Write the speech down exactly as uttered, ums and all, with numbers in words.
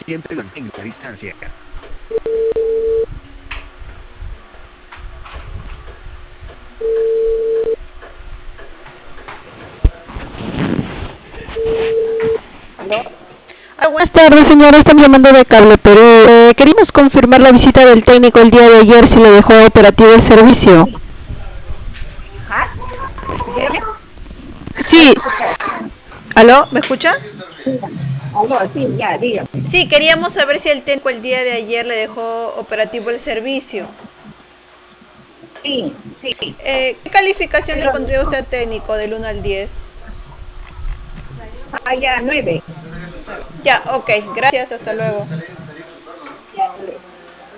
Siempre mantenga la distancia. ¿Aló? Ah, buenas tardes, señora. Estamos llamando de Cable Perú. Eh, queríamos confirmar la visita del técnico el día de ayer, si le dejó operativo el servicio. ¿Ah? Dígame. No Sí. escuché. ¿Aló? ¿Me escucha? Aló, sí, ya, dígame. Sí, queríamos saber si el técnico el día de ayer le dejó operativo el servicio. Sí, sí. Eh, ¿qué calificación le Pero, pondría usted técnico del uno al diez? ah, ya, nueve. Ya, ok. Gracias. Hasta luego.